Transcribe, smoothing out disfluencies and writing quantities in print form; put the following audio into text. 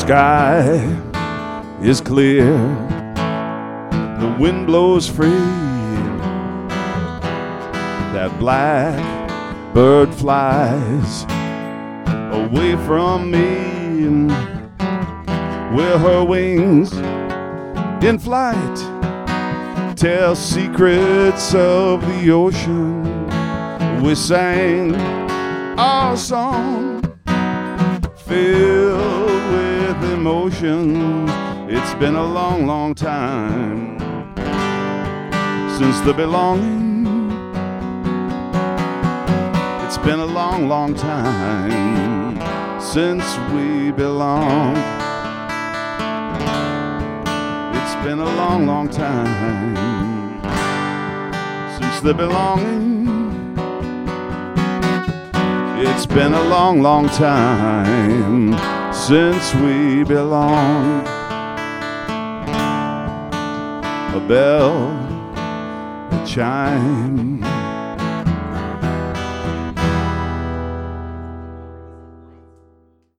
sky is clear, the wind blows free, that black bird flies away from me, where her wings in flight tell secrets of the ocean. We sang our song filled with emotion. It's been a long, long time since the belonging. It's been a long, long time since we belonged. It's been a long, long time since the belonging. It's been a long, long time since we belonged. A bell, a chime,